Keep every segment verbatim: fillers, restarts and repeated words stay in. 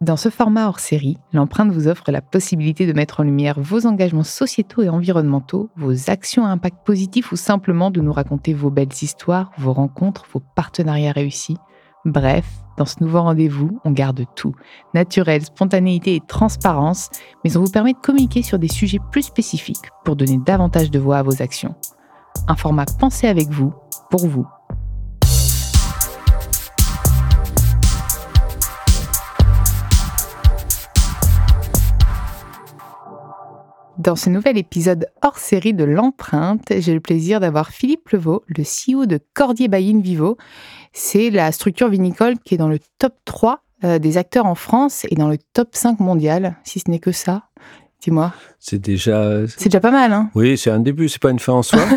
Dans ce format hors série, l'empreinte vous offre la possibilité de mettre en lumière vos engagements sociétaux et environnementaux, vos actions à impact positif ou simplement de nous raconter vos belles histoires, vos rencontres, vos partenariats réussis. Bref, dans ce nouveau rendez-vous, on garde tout. Naturel, spontanéité et transparence, mais on vous permet de communiquer sur des sujets plus spécifiques pour donner davantage de voix à vos actions. Un format pensé avec vous, pour vous. Dans ce nouvel épisode hors série de l'empreinte, j'ai le plaisir d'avoir Philippe Levaux, le C E O de Cordier by InVivo. C'est la structure vinicole qui est dans le top trois euh, des acteurs en France et dans le top cinq mondial, si ce n'est que ça. Dis-moi. C'est déjà... C'est déjà pas mal, hein ? Oui, c'est un début, c'est pas une fin en soi.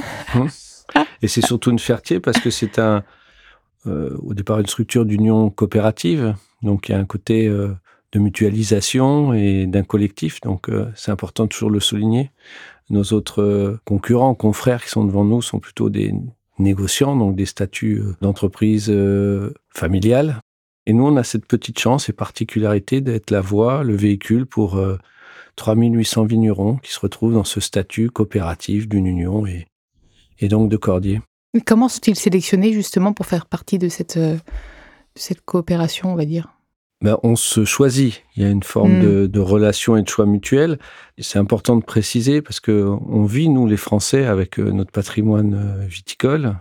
Et c'est surtout une fierté parce que c'est un, euh, au départ une structure d'union coopérative. Donc il y a un côté... Euh, de mutualisation et d'un collectif, donc euh, c'est important de toujours le souligner. Nos autres euh, concurrents, confrères qui sont devant nous sont plutôt des négociants, donc des statuts euh, d'entreprise euh, familiale. Et nous, on a cette petite chance et particularité d'être la voie, le véhicule pour euh, trois mille huit cents vignerons qui se retrouvent dans ce statut coopératif d'une union et, et donc de Cordier. Comment sont-ils sélectionnés justement pour faire partie de cette, euh, de cette coopération, on va dire ? Ben, on se choisit. Il y a une forme mmh. de, de relation et de choix mutuel. Et c'est important de préciser parce que on vit, nous, les Français, avec notre patrimoine viticole.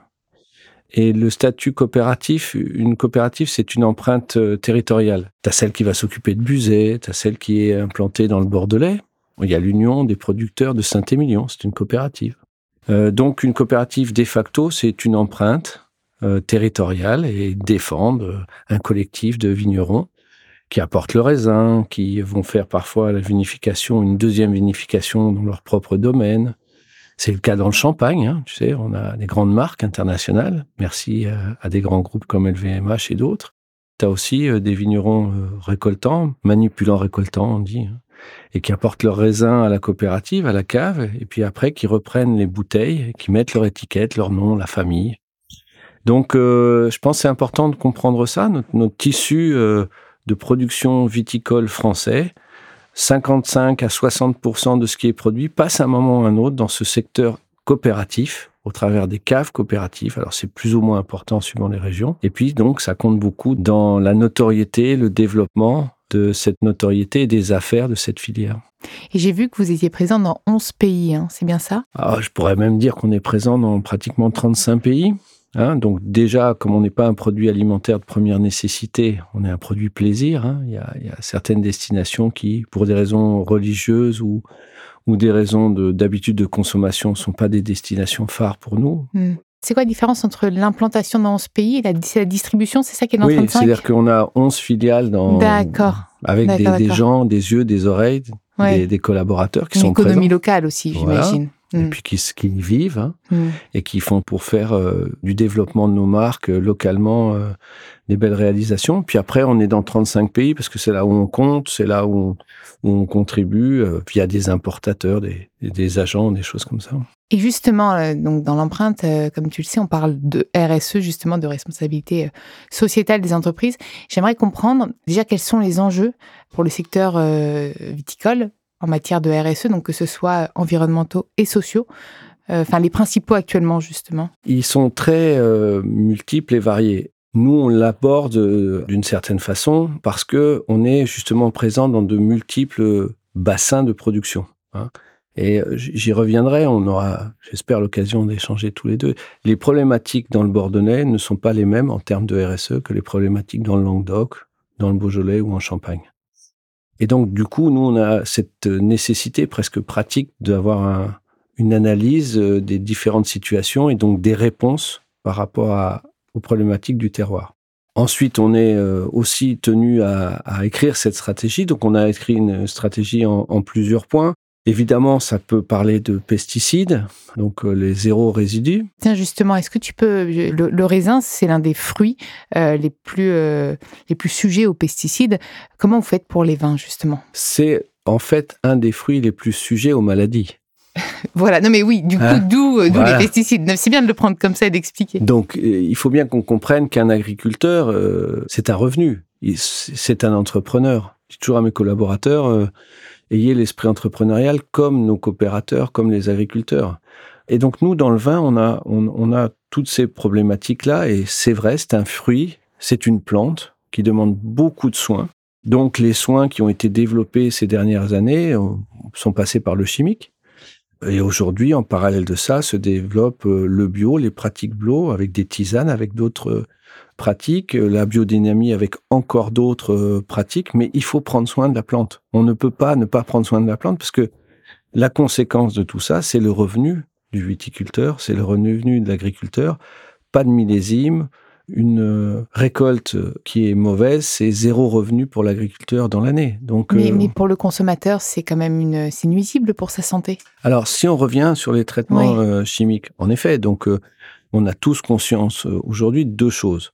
Et le statut coopératif, une coopérative, c'est une empreinte territoriale. Tu as celle qui va s'occuper de Buzet, tu as celle qui est implantée dans le Bordelais. Il y a l'Union des producteurs de Saint-Émilion, c'est une coopérative. Euh, donc, une coopérative, de facto, c'est une empreinte euh, territoriale et défendre un collectif de vignerons qui apportent le raisin, qui vont faire parfois la vinification, une deuxième vinification dans leur propre domaine. C'est le cas dans le champagne, hein, tu sais, on a des grandes marques internationales, merci à, à des grands groupes comme L V M H et d'autres. Tu as aussi euh, des vignerons euh, récoltants, manipulants récoltants, on dit, hein, et qui apportent leur raisin à la coopérative, à la cave, et puis après qui reprennent les bouteilles, qui mettent leur étiquette, leur nom, la famille. Donc, euh, je pense que c'est important de comprendre ça, notre, notre tissu... Euh, de production viticole français, cinquante-cinq à soixante pour cent de ce qui est produit passe à un moment ou à un autre dans ce secteur coopératif, au travers des caves coopératives. Alors, c'est plus ou moins important suivant les régions. Et puis, donc, ça compte beaucoup dans la notoriété, le développement de cette notoriété et des affaires de cette filière. Et j'ai vu que vous étiez présent dans onze pays, hein, c'est bien ça ? Alors, je pourrais même dire qu'on est présent dans pratiquement trente-cinq pays. Hein, donc déjà, comme on n'est pas un produit alimentaire de première nécessité, on est un produit plaisir. Hein. Il y a, il y a certaines destinations qui, pour des raisons religieuses ou, ou des raisons de, d'habitude de consommation, ne sont pas des destinations phares pour nous. Mmh. C'est quoi la différence entre l'implantation dans onze pays et la, la distribution ? C'est ça qui est dans oui, trente-cinq ? Oui, c'est-à-dire qu'on a onze filiales dans, d'accord. avec d'accord, des, d'accord. des gens, des yeux, des oreilles, ouais. des, des collaborateurs qui Une sont présents. Une économie locale aussi, voilà. j'imagine. Et mmh. puis qui, qui y vivent hein, mmh. et qui font pour faire euh, du développement de nos marques euh, localement euh, des belles réalisations. Puis après, on est dans trente-cinq pays parce que c'est là où on compte, c'est là où on, où on contribue euh, via des importateurs, des, des agents, des choses comme ça. Et justement, euh, donc dans l'empreinte, euh, comme tu le sais, on parle de R S E, justement, de responsabilité euh, sociétale des entreprises. J'aimerais comprendre déjà quels sont les enjeux pour le secteur euh, viticole en matière de R S E, donc que ce soit environnementaux et sociaux, enfin euh, les principaux actuellement justement. Ils sont très euh, multiples et variés. Nous, on l'aborde euh, d'une certaine façon parce que on est justement présent dans de multiples bassins de production. Hein. Et j'y reviendrai, on aura, j'espère, l'occasion d'échanger tous les deux. Les problématiques dans le Bordelais ne sont pas les mêmes en termes de R S E que les problématiques dans le Languedoc, dans le Beaujolais ou en Champagne. Et donc, du coup, nous, on a cette nécessité presque pratique d'avoir un, une analyse des différentes situations et donc des réponses par rapport à, aux problématiques du terroir. Ensuite, on est aussi tenu à, à écrire cette stratégie. Donc, on a écrit une stratégie en, en plusieurs points. Évidemment, ça peut parler de pesticides, donc euh, les zéro résidus. Tiens, justement, est-ce que tu peux... Le, le raisin, c'est l'un des fruits euh, les, plus, euh, les plus sujets aux pesticides. Comment vous faites pour les vins, justement ? C'est en fait un des fruits les plus sujets aux maladies. Voilà, non mais oui, du coup, hein d'où, d'où voilà. les pesticides. C'est bien de le prendre comme ça et d'expliquer. Donc, il faut bien qu'on comprenne qu'un agriculteur, euh, c'est un revenu, c'est un entrepreneur. Je dis toujours à mes collaborateurs, euh, ayez l'esprit entrepreneurial comme nos coopérateurs, comme les agriculteurs. Et donc nous, dans le vin, on a, on, on a toutes ces problématiques-là, et c'est vrai, c'est un fruit, c'est une plante qui demande beaucoup de soins. Donc les soins qui ont été développés ces dernières années euh, sont passés par le chimique. Et aujourd'hui, en parallèle de ça, se développe euh, le bio, les pratiques bio, avec des tisanes, avec d'autres euh, pratiques, euh, la biodynamie avec encore d'autres euh, pratiques, mais il faut prendre soin de la plante. On ne peut pas ne pas prendre soin de la plante, parce que la conséquence de tout ça, c'est le revenu du viticulteur, c'est le revenu de l'agriculteur. Pas de millésime, une euh, récolte qui est mauvaise, c'est zéro revenu pour l'agriculteur dans l'année. Donc, mais, euh, mais pour le consommateur, c'est quand même une, c'est nuisible pour sa santé. Alors, si on revient sur les traitements Oui. euh, chimiques, en effet, donc euh, on a tous conscience euh, aujourd'hui de deux choses.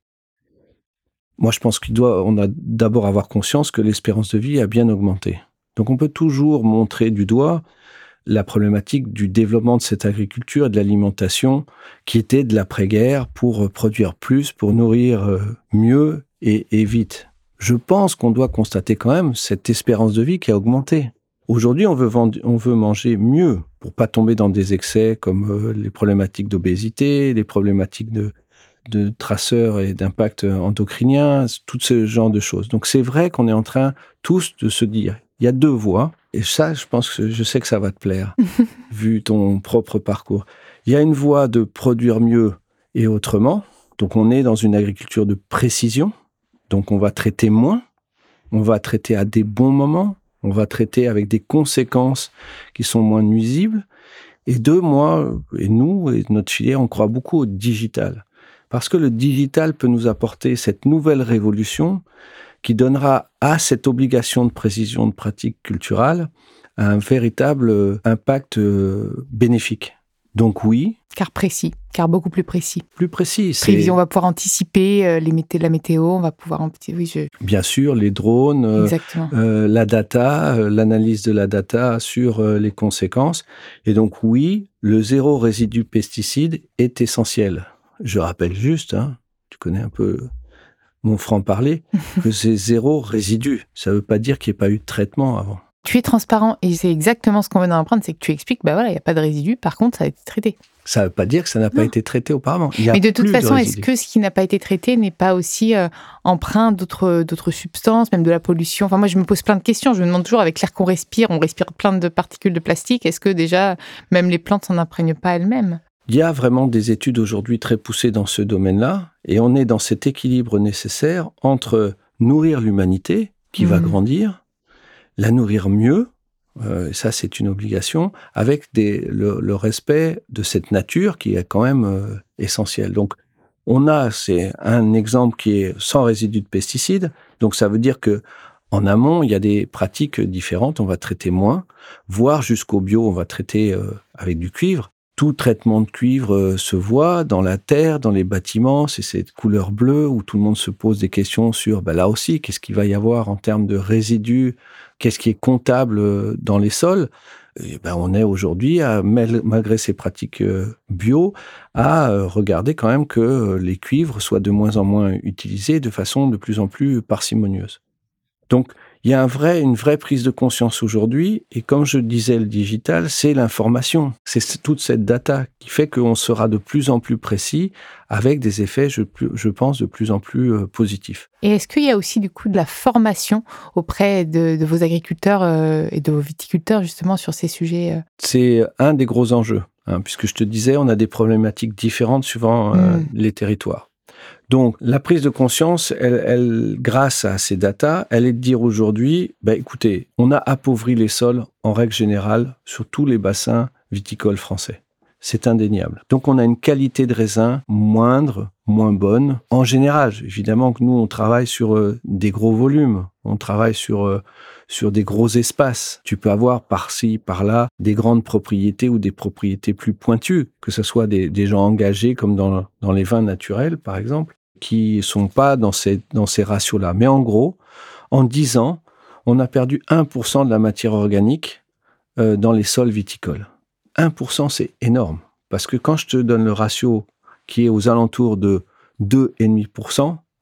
Moi, je pense qu'il doit, on a d'abord avoir conscience que l'espérance de vie a bien augmenté. Donc, on peut toujours montrer du doigt la problématique du développement de cette agriculture et de l'alimentation qui était de l'après-guerre pour produire plus, pour nourrir mieux et, et vite. Je pense qu'on doit constater quand même cette espérance de vie qui a augmenté. Aujourd'hui, on veut, vendre, on veut manger mieux pour pas tomber dans des excès comme les problématiques d'obésité, les problématiques de, de traceurs et d'impact endocrinien, tout ce genre de choses. Donc c'est vrai qu'on est en train tous de se dire, il y a deux voies. Et ça, je pense que je sais que ça va te plaire, vu ton propre parcours. Il y a une voie de produire mieux et autrement. Donc, on est dans une agriculture de précision. Donc, on va traiter moins. On va traiter à des bons moments. On va traiter avec des conséquences qui sont moins nuisibles. Et deux, moi et nous, et notre filière, on croit beaucoup au digital. Parce que le digital peut nous apporter cette nouvelle révolution qui donnera à cette obligation de précision de pratique culturelle un véritable impact bénéfique. Donc oui. Car précis, car beaucoup plus précis. Plus précis. C'est... Prévision, on va pouvoir anticiper les mété- la météo, on va pouvoir... Anticiper, oui, je... Bien sûr, les drones, euh, la data, euh, l'analyse de la data sur euh, les conséquences. Et donc oui, le zéro résidu pesticide est essentiel. Je rappelle juste, hein, tu connais un peu... mon franc-parler, que c'est zéro résidu. Ça ne veut pas dire qu'il n'y ait pas eu de traitement avant. Tu es transparent, et c'est exactement ce qu'on vient d'apprendre, c'est que tu expliques, bah voilà, il n'y a pas de résidu, par contre, ça a été traité. Ça ne veut pas dire que ça n'a pas non. été traité auparavant. Il y a Mais de toute plus façon, de est-ce que ce qui n'a pas été traité n'est pas aussi euh, empreint d'autres, d'autres substances, même de la pollution ? Enfin, moi, je me pose plein de questions. Je me demande toujours, avec l'air qu'on respire, on respire plein de particules de plastique. Est-ce que déjà, même les plantes s'en imprègnent pas elles-mêmes ? Il y a vraiment des études aujourd'hui très poussées dans ce domaine-là, et on est dans cet équilibre nécessaire entre nourrir l'humanité, qui mmh. va grandir, la nourrir mieux, euh, ça c'est une obligation, avec des, le, le respect de cette nature qui est quand même euh, essentielle. Donc on a, c'est un exemple qui est sans résidus de pesticides, donc ça veut dire que en amont, il y a des pratiques différentes, on va traiter moins, voire jusqu'au bio, on va traiter euh, avec du cuivre. Tout traitement de cuivre euh, se voit dans la terre, dans les bâtiments, c'est cette couleur bleue où tout le monde se pose des questions sur, ben là aussi, qu'est-ce qu'il va y avoir en termes de résidus, qu'est-ce qui est comptable dans les sols. Et ben on est aujourd'hui, à, malgré ces pratiques euh, bio, à euh, regarder quand même que euh, les cuivres soient de moins en moins utilisés de façon de plus en plus parcimonieuse. Donc, il y a un vrai, une vraie prise de conscience aujourd'hui, et comme je disais, le digital, c'est l'information. C'est toute cette data qui fait qu'on sera de plus en plus précis, avec des effets, je, je pense, de plus en plus euh, positifs. Et est-ce qu'il y a aussi du coup de la formation auprès de, de vos agriculteurs euh, et de vos viticulteurs justement sur ces sujets euh... C'est un des gros enjeux, hein, puisque je te disais, on a des problématiques différentes suivant euh, mmh. les territoires. Donc, la prise de conscience, elle, elle, grâce à ces datas, elle est de dire aujourd'hui, bah, écoutez, on a appauvri les sols en règle générale sur tous les bassins viticoles français. C'est indéniable. Donc, on a une qualité de raisin moindre, moins bonne. En général, évidemment que nous, on travaille sur euh, des gros volumes. On travaille sur, euh, sur des gros espaces. Tu peux avoir par-ci, par-là, des grandes propriétés ou des propriétés plus pointues, que ce soit des, des gens engagés comme dans, dans les vins naturels, par exemple, qui ne sont pas dans ces, dans ces ratios-là. Mais en gros, en dix ans, on a perdu un pour cent de la matière organique euh, dans les sols viticoles. un pour cent, c'est énorme. Parce que quand je te donne le ratio qui est aux alentours de deux virgule cinq pour cent,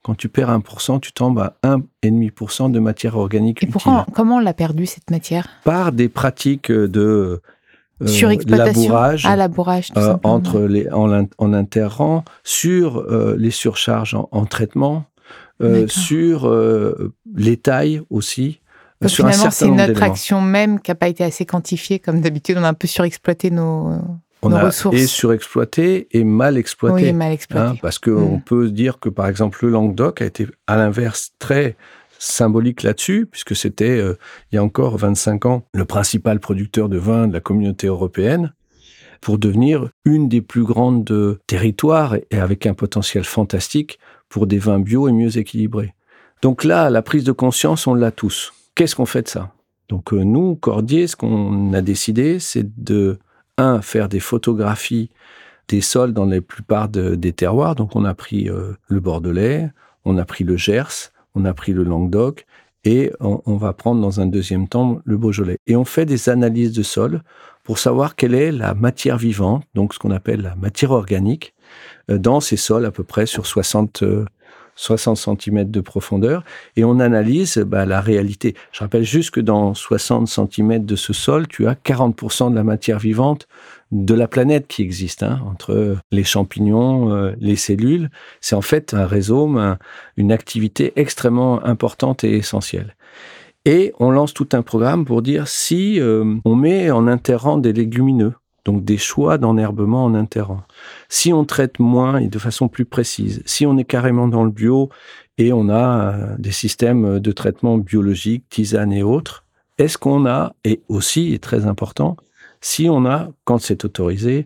Quand tu perds un pour cent, tu tombes à un virgule cinq pour cent de matière organique Et utile. pourquoi, comment on l'a perdu, cette matière ? Par des pratiques de euh, Surexploitation, labourage, ah, labourage tout euh, simplement. entre les, en, en interrang, sur euh, les surcharges en, en traitement, euh, sur euh, les tailles aussi. Donc sur finalement, un c'est notre d'éléments. Action même qui n'a pas été assez quantifiée. Comme d'habitude, on a un peu surexploité nos, on nos a ressources. Et surexploité et mal exploité. Oui, et mal exploité. Hein, parce qu'on mmh. peut dire que, par exemple, le Languedoc a été, à l'inverse, très symbolique là-dessus, puisque c'était, euh, il y a encore vingt-cinq ans, le principal producteur de vin de la communauté européenne, pour devenir une des plus grandes territoires et avec un potentiel fantastique pour des vins bio et mieux équilibrés. Donc là, la prise de conscience, on l'a tous. Qu'est-ce qu'on fait de ça ? Donc euh, nous, Cordier, ce qu'on a décidé, c'est de, un, faire des photographies des sols dans la plupart de, des terroirs. Donc on a pris euh, le Bordelais, on a pris le Gers, on a pris le Languedoc, et on, on va prendre dans un deuxième temps le Beaujolais. Et on fait des analyses de sol pour savoir quelle est la matière vivante, donc ce qu'on appelle la matière organique, euh, dans ces sols à peu près sur soixante, euh, soixante centimètres de profondeur, et on analyse bah, la réalité. Je rappelle juste que dans soixante centimètres de ce sol, tu as quarante pour cent de la matière vivante de la planète qui existe, hein, entre les champignons, euh, les cellules. C'est en fait un rhizome, un, une activité extrêmement importante et essentielle. Et on lance tout un programme pour dire si euh, on met en interrang des légumineux, donc des choix d'enherbement en interrang, si on traite moins et de façon plus précise, si on est carrément dans le bio et on a euh, des systèmes de traitement biologique, tisane et autres, est-ce qu'on a, et aussi, et très important, si on a, quand c'est autorisé,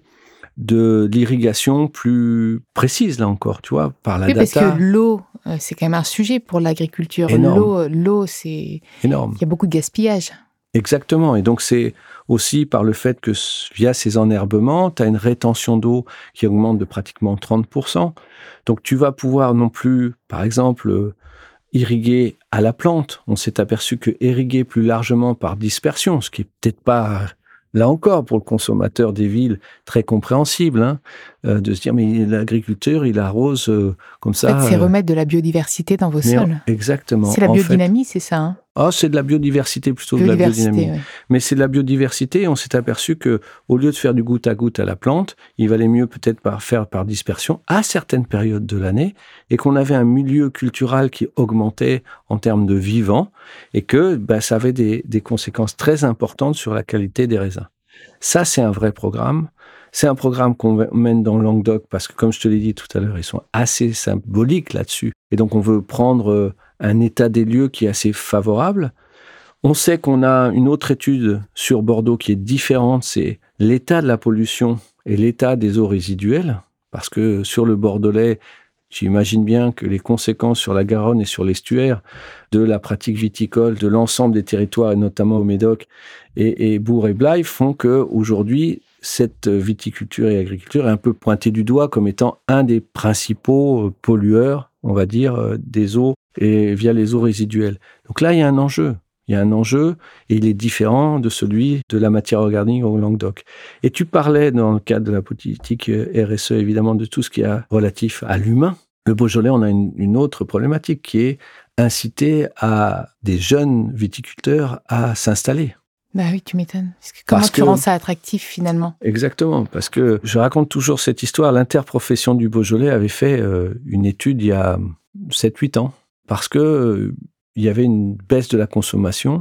de l'irrigation plus précise, là encore, tu vois, par la oui, data. Parce que l'eau, c'est quand même un sujet pour l'agriculture. Énorme. L'eau, l'eau, c'est... Énorme. Il y a beaucoup de gaspillage. Exactement. Et donc, c'est aussi par le fait que, via ces enherbements, tu as une rétention d'eau qui augmente de pratiquement trente pour cent. Donc, tu vas pouvoir non plus, par exemple, irriguer à la plante. On s'est aperçu que irriguer plus largement par dispersion, ce qui est peut-être pas, là encore, pour le consommateur des villes, très compréhensible, hein, euh, de se dire, mais l'agriculteur, il arrose euh, comme ça. En fait, c'est euh, remettre de la biodiversité dans vos sols. En, exactement. C'est la en biodynamie, fait, c'est ça, hein Oh, c'est de la biodiversité plutôt biodiversité, que de la biodynamie. Ouais. Mais c'est de la biodiversité et on s'est aperçu que, au lieu de faire du goutte à goutte à la plante, il valait mieux peut-être par, faire par dispersion à certaines périodes de l'année et qu'on avait un milieu culturel qui augmentait en termes de vivant et que bah, ça avait des, des conséquences très importantes sur la qualité des raisins. Ça, c'est un vrai programme. C'est un programme qu'on mène dans le Languedoc parce que, comme je te l'ai dit tout à l'heure, ils sont assez symboliques là-dessus. Et donc, on veut prendre un état des lieux qui est assez favorable. On sait qu'on a une autre étude sur Bordeaux qui est différente, c'est l'état de la pollution et l'état des eaux résiduelles. Parce que sur le Bordelais, j'imagine bien que les conséquences sur la Garonne et sur l'estuaire de la pratique viticole de l'ensemble des territoires, et notamment au Médoc et, et Bourg et Blaye, font qu'aujourd'hui, cette viticulture et agriculture est un peu pointée du doigt comme étant un des principaux pollueurs, on va dire, des eaux et via les eaux résiduelles. Donc là, il y a un enjeu. Il y a un enjeu et il est différent de celui de la matière organique au Languedoc. Et tu parlais, dans le cadre de la politique R S E, évidemment, de tout ce qui est relatif à l'humain. Le Beaujolais, on a une, une autre problématique qui est inciter à des jeunes viticulteurs à s'installer. Bah oui, tu m'étonnes. Parce que comment parce tu que, rends ça attractif, finalement ? Exactement, parce que je raconte toujours cette histoire. L'interprofession du Beaujolais avait fait euh, une étude il y a sept huit ans, parce que euh, il y avait une baisse de la consommation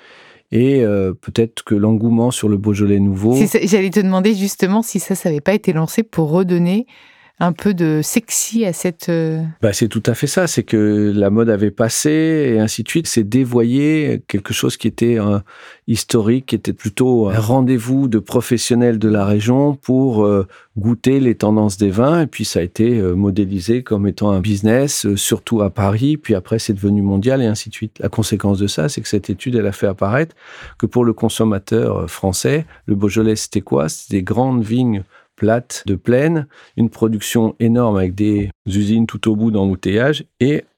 et euh, peut-être que l'engouement sur le Beaujolais nouveau... Ça, j'allais te demander justement si ça, ça n'avait pas été lancé pour redonner un peu de sexy à cette... Euh... Bah, c'est tout à fait ça, c'est que la mode avait passé et ainsi de suite. C'est dévoyer quelque chose qui était euh, historique, qui était plutôt un rendez-vous de professionnels de la région pour euh, goûter les tendances des vins. Et puis ça a été euh, modélisé comme étant un business, euh, surtout à Paris. Puis après, c'est devenu mondial et ainsi de suite. La conséquence de ça, c'est que cette étude, elle a fait apparaître que pour le consommateur français, le Beaujolais, c'était quoi ? C'était des grandes vignes plate de plaine, une production énorme avec des usines tout au bout d'embouteillage et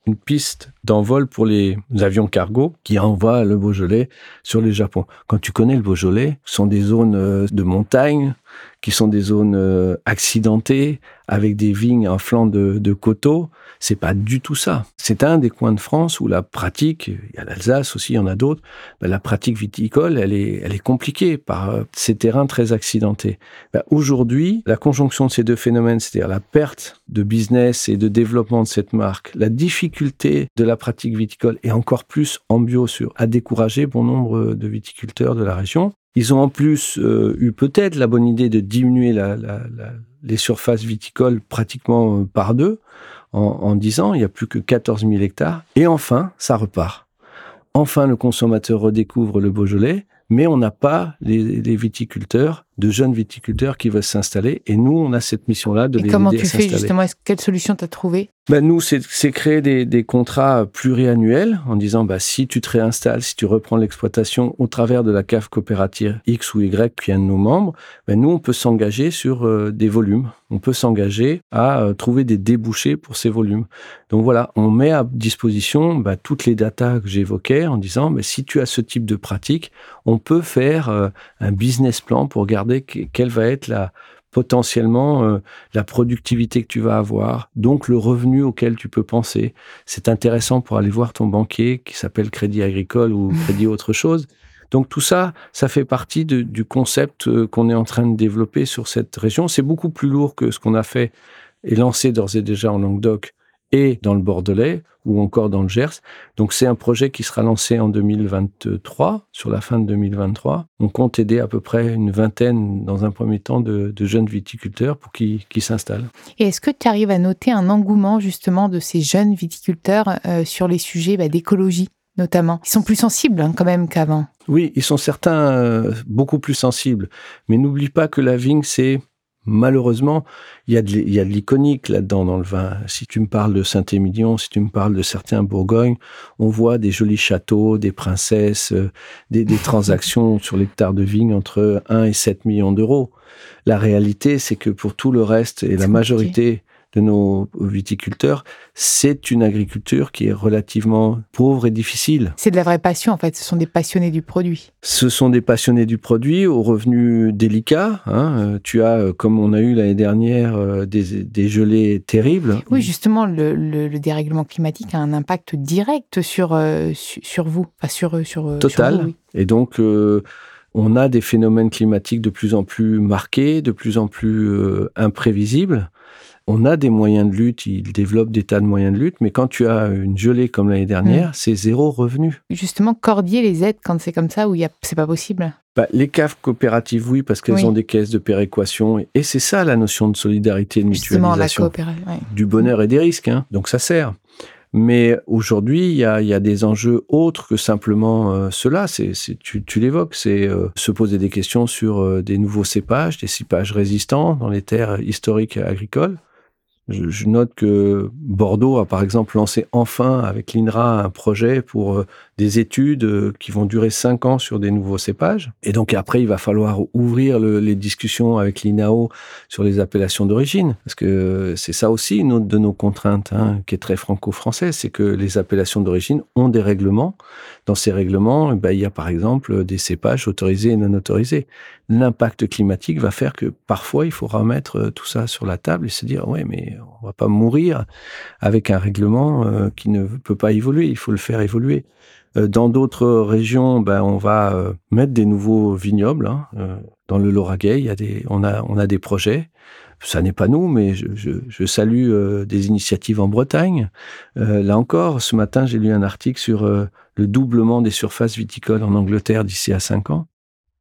une piste d'envol pour les avions cargo qui envoient le Beaujolais sur le Japon. Quand tu connais le Beaujolais, ce sont des zones de montagne, qui sont des zones accidentées, avec des vignes en flanc de, de coteaux. C'est pas du tout ça. C'est un des coins de France où la pratique, il y a l'Alsace aussi, il y en a d'autres, ben la pratique viticole, elle est, elle est compliquée par ces terrains très accidentés. Ben aujourd'hui, la conjonction de ces deux phénomènes, c'est-à-dire la perte de business et de développement de cette marque, la difficulté de la pratique viticole et encore plus en bio sur, a découragé bon nombre de viticulteurs de la région. Ils ont en plus euh, eu peut-être la bonne idée de diminuer la, la, la, les surfaces viticoles pratiquement par deux en, en dix ans. Il n'y a plus que quatorze mille hectares. Et enfin, ça repart. Enfin, le consommateur redécouvre le Beaujolais, mais on n'a pas les, les viticulteurs, de jeunes viticulteurs qui veulent s'installer. Et nous, on a cette mission-là de et les aider comment à tu s'installer. fais justement? Est-ce, quelle solution tu as trouvé? Ben nous, c'est, c'est créer des, des contrats pluriannuels en disant bah, si tu te réinstalles, si tu reprends l'exploitation au travers de la cave coopérative X ou Y qui est un de nos membres, ben nous, on peut s'engager sur euh, des volumes. On peut s'engager à euh, trouver des débouchés pour ces volumes. Donc voilà, on met à disposition bah, toutes les datas que j'évoquais en disant bah, si tu as ce type de pratique, on peut faire euh, un business plan pour regarder que, quelle va être la potentiellement euh, la productivité que tu vas avoir, donc le revenu auquel tu peux penser. C'est intéressant pour aller voir ton banquier qui s'appelle Crédit Agricole ou Crédit autre chose. Donc tout ça, ça fait partie de, du concept euh, qu'on est en train de développer sur cette région. C'est beaucoup plus lourd que ce qu'on a fait et lancé d'ores et déjà en Languedoc et dans le Bordelais ou encore dans le Gers. Donc c'est un projet qui sera lancé en deux mille vingt-trois, sur la fin de deux mille vingt-trois. On compte aider à peu près une vingtaine, dans un premier temps, de, de jeunes viticulteurs pour qu'ils, qu'ils s'installent. Et est-ce que tu arrives à noter un engouement justement de ces jeunes viticulteurs euh, sur les sujets bah, d'écologie notamment? Ils sont plus sensibles hein, quand même qu'avant. Oui, ils sont certains euh, beaucoup plus sensibles. Mais n'oublie pas que la vigne, c'est... Malheureusement, il y a de, il y a de l'iconique là-dedans dans le vin. Si tu me parles de Saint-Émilion, si tu me parles de certains Bourgognes, on voit des jolis châteaux, des princesses, euh, des, des transactions sur l'hectare de vigne entre un et sept millions d'euros. La réalité, c'est que pour tout le reste et c'est la majorité de nos viticulteurs, c'est une agriculture qui est relativement pauvre et difficile. C'est de la vraie passion, en fait. Ce sont des passionnés du produit. Ce sont des passionnés du produit aux revenus délicats. Hein. Tu as, comme on a eu l'année dernière, des, des gelées terribles. Oui, justement, le, le, le dérèglement climatique a un impact direct sur, euh, sur, sur vous. Enfin, sur, sur, Total. Sur vous, oui. Et donc... Euh, on a des phénomènes climatiques de plus en plus marqués, de plus en plus euh, imprévisibles. On a des moyens de lutte, ils développent des tas de moyens de lutte, mais quand tu as une gelée comme l'année dernière, mmh. c'est zéro revenu. Justement, Cordier les aide quand c'est comme ça, ou y a... c'est pas possible? Bah, les caves coopératives, oui, parce qu'elles oui. ont des caisses de péréquation. Et c'est ça la notion de solidarité et de Justement, mutualisation. La coopéra... ouais. Du bonheur et des risques, hein. Donc ça sert. Mais aujourd'hui, il y a, y a des enjeux autres que simplement euh, cela. C'est, c'est, tu, tu l'évoques, c'est euh, se poser des questions sur euh, des nouveaux cépages, des cépages résistants dans les terres historiques agricoles. Je, je note que Bordeaux a par exemple lancé enfin avec l'I N R A un projet pour euh, des études euh, qui vont durer cinq ans sur des nouveaux cépages. Et donc après, il va falloir ouvrir le, les discussions avec l'I N A O sur les appellations d'origine. Parce que c'est ça aussi une autre de nos contraintes, hein, qui est très franco-française, c'est que les appellations d'origine ont des règlements. Dans ces règlements, ben, il y a par exemple des cépages autorisés et non autorisés. L'impact climatique va faire que parfois, il faut remettre tout ça sur la table et se dire « ouais, mais on va pas mourir avec un règlement euh, qui ne peut pas évoluer, il faut le faire évoluer ». Dans d'autres régions, ben, on va euh, mettre des nouveaux vignobles. Hein. Euh, dans le Lauragais, il y a des, on a, on a des projets. Ça n'est pas nous, mais je, je, je salue euh, des initiatives en Bretagne. Euh, là encore, ce matin, j'ai lu un article sur euh, le doublement des surfaces viticoles en Angleterre d'ici à cinq ans.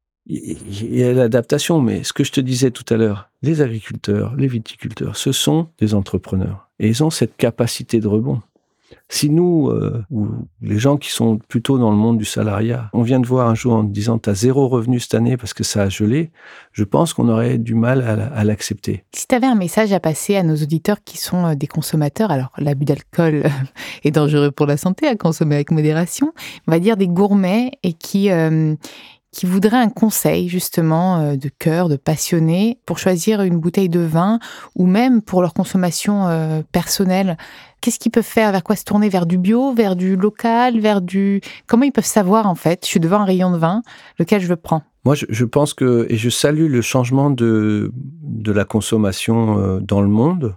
Il y a l'adaptation, mais ce que je te disais tout à l'heure, les agriculteurs, les viticulteurs, ce sont des entrepreneurs. Et ils ont cette capacité de rebond. Si nous, euh, ou les gens qui sont plutôt dans le monde du salariat, on vient de voir un jour en te disant « t'as zéro revenu cette année parce que ça a gelé », je pense qu'on aurait du mal à, à l'accepter. Si tu avais un message à passer à nos auditeurs qui sont des consommateurs, alors l'abus d'alcool est dangereux pour la santé, à consommer avec modération, on va dire des gourmets et qui... Euh, qui voudraient un conseil justement euh, de cœur, de passionné, pour choisir une bouteille de vin ou même pour leur consommation euh, personnelle, qu'est-ce qu'ils peuvent faire? Vers quoi se tourner? Vers du bio, vers du local, vers du... Comment ils peuvent savoir en fait? Je suis devant un rayon de vin, lequel je le prends? Moi, je, je pense que, et je salue le changement de, de la consommation euh, dans le monde,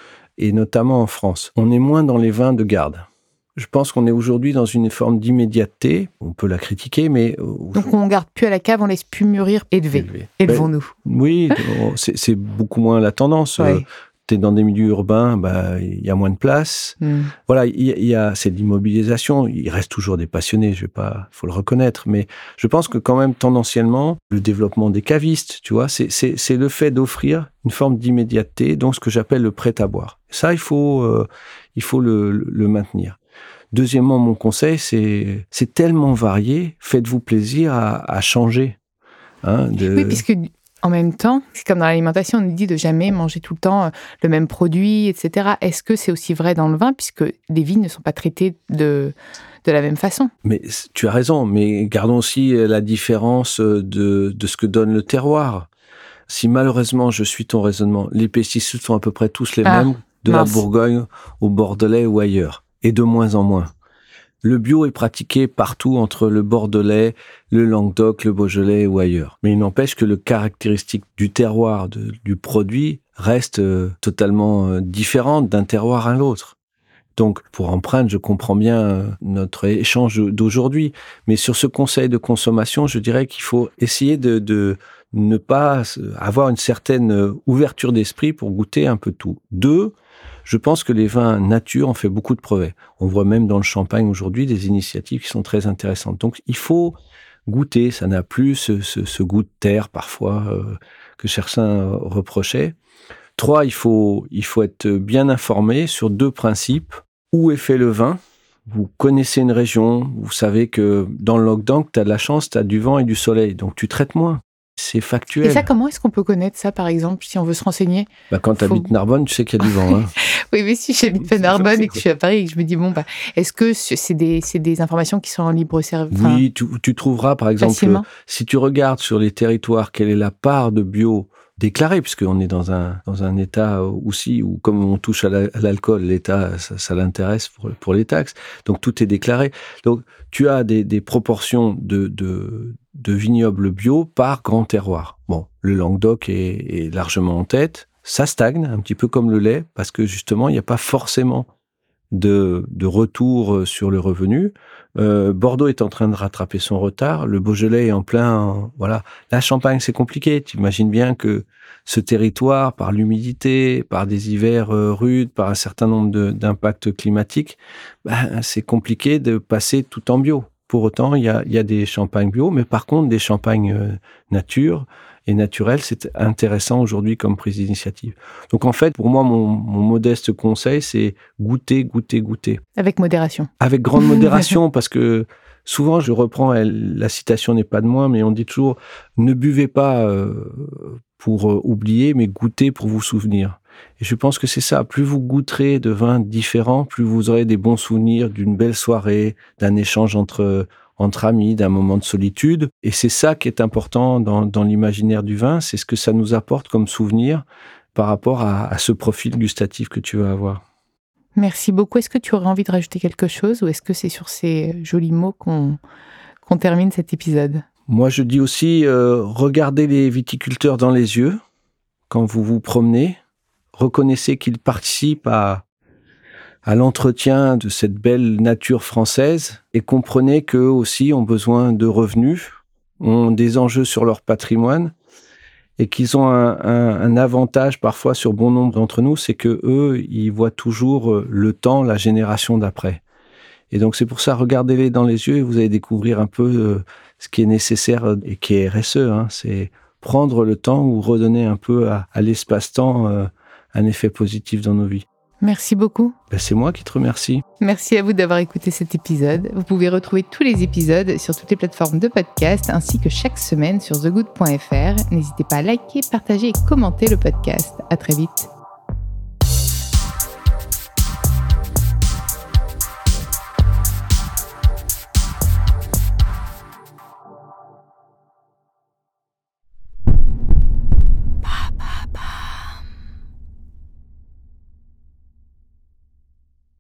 et notamment en France. On est moins dans les vins de garde. Je pense qu'on est aujourd'hui dans une forme d'immédiateté. On peut la critiquer, mais... Donc on ne garde plus à la cave, on laisse plus mûrir, élever. Élever. Élevons-nous. Ben, oui, c'est, c'est beaucoup moins la tendance. Ouais. Euh, tu es dans des milieux urbains, bah, y a moins de place. Mm. Voilà, il y, y a, c'est de l'immobilisation. Il reste toujours des passionnés, je vais pas, faut le reconnaître. Mais je pense que quand même, tendanciellement, le développement des cavistes, tu vois, c'est, c'est, c'est le fait d'offrir une forme d'immédiateté, donc ce que j'appelle le prêt-à-boire. Ça, il faut, euh, il faut le, le maintenir. Deuxièmement, mon conseil, c'est, c'est tellement varié, faites-vous plaisir à, à changer. Hein, de... Oui, puisque en même temps, c'est comme dans l'alimentation, on nous dit de jamais manger tout le temps le même produit, et cetera. Est-ce que c'est aussi vrai dans le vin, puisque les vignes ne sont pas traitées de, de la même façon? Mais tu as raison, mais gardons aussi la différence de, de ce que donne le terroir. Si malheureusement, je suis ton raisonnement, les pesticides sont à peu près tous les ah, mêmes, de mince. La Bourgogne au Bordelais ou ailleurs. Et de moins en moins. Le bio est pratiqué partout entre le Bordelais, le Languedoc, le Beaujolais ou ailleurs. Mais il n'empêche que le caractéristique du terroir, de, du produit, reste euh, totalement euh, différent d'un terroir à l'autre. Donc, pour empreinte, je comprends bien euh, notre échange d'aujourd'hui. Mais sur ce conseil de consommation, je dirais qu'il faut essayer de, de ne pas avoir une certaine ouverture d'esprit pour goûter un peu tout. Deux, je pense que les vins nature ont fait beaucoup de progrès. On voit même dans le champagne aujourd'hui des initiatives qui sont très intéressantes. Donc, il faut goûter. Ça n'a plus ce, ce, ce goût de terre, parfois, euh, que certains reprochaient. Trois, il faut, il faut être bien informé sur deux principes. Où est fait le vin? Vous connaissez une région, vous savez que dans le Languedoc, tu as de la chance, tu as du vent et du soleil. Donc, tu traites moins. C'est factuel. Et ça, comment est-ce qu'on peut connaître ça, par exemple, si on veut se renseigner? Bah, quand tu habites faut... Narbonne, tu sais qu'il y a du vent. Hein. Oui, mais si j'habite pas Narbonne et que je suis à Paris et que je me dis, bon, bah, est-ce que c'est des, c'est des informations qui sont en libre service? Enfin, oui, tu, tu trouveras, par exemple, facilement. Si tu regardes sur les territoires, quelle est la part de bio déclarée, puisqu'on est dans un, dans un état aussi où, comme on touche à, la, à l'alcool, l'État, ça, ça l'intéresse pour, pour les taxes. Donc, tout est déclaré. Donc, tu as des, des proportions de, de, de vignobles bio par grand terroir. Bon, le Languedoc est, est largement en tête. Ça stagne, un petit peu comme le lait, parce que justement, il n'y a pas forcément de, de retour sur le revenu. Euh, Bordeaux est en train de rattraper son retard. Le Beaujolais est en plein... Voilà. La Champagne, c'est compliqué. Tu imagines bien que ce territoire, par l'humidité, par des hivers euh, rudes, par un certain nombre de, d'impacts climatiques, ben, c'est compliqué de passer tout en bio. Pour autant, il y a, il y a des champagnes bio, mais par contre, des champagnes euh, nature et naturels, c'est intéressant aujourd'hui comme prise d'initiative. Donc en fait, pour moi, mon, mon modeste conseil, c'est goûter, goûter, goûter. Avec modération. Avec grande modération, parce que souvent, je reprends, elle, la citation n'est pas de moi, mais on dit toujours, ne buvez pas euh, pour euh, oublier, mais goûtez pour vous souvenir. Et je pense que c'est ça. Plus vous goûterez de vins différents, plus vous aurez des bons souvenirs d'une belle soirée, d'un échange entre, entre amis, d'un moment de solitude. Et c'est ça qui est important dans, dans l'imaginaire du vin, c'est ce que ça nous apporte comme souvenir par rapport à, à ce profil gustatif que tu vas avoir. Merci beaucoup. Est-ce que tu aurais envie de rajouter quelque chose ou est-ce que c'est sur ces jolis mots qu'on, qu'on termine cet épisode? Moi, je dis aussi, euh, regardez les viticulteurs dans les yeux quand vous vous promenez. Reconnaissez qu'ils participent à, à l'entretien de cette belle nature française et comprenez qu'eux aussi ont besoin de revenus, ont des enjeux sur leur patrimoine et qu'ils ont un, un, un avantage parfois sur bon nombre d'entre nous, c'est que eux, ils voient toujours le temps, la génération d'après. Et donc c'est pour ça, regardez-les dans les yeux et vous allez découvrir un peu euh, ce qui est nécessaire et qui est R S E. Hein, c'est prendre le temps ou redonner un peu à, à l'espace-temps euh, un effet positif dans nos vies. Merci beaucoup. Ben, c'est moi qui te remercie. Merci à vous d'avoir écouté cet épisode. Vous pouvez retrouver tous les épisodes sur toutes les plateformes de podcast ainsi que chaque semaine sur the good point f r. N'hésitez pas à liker, partager et commenter le podcast. À très vite.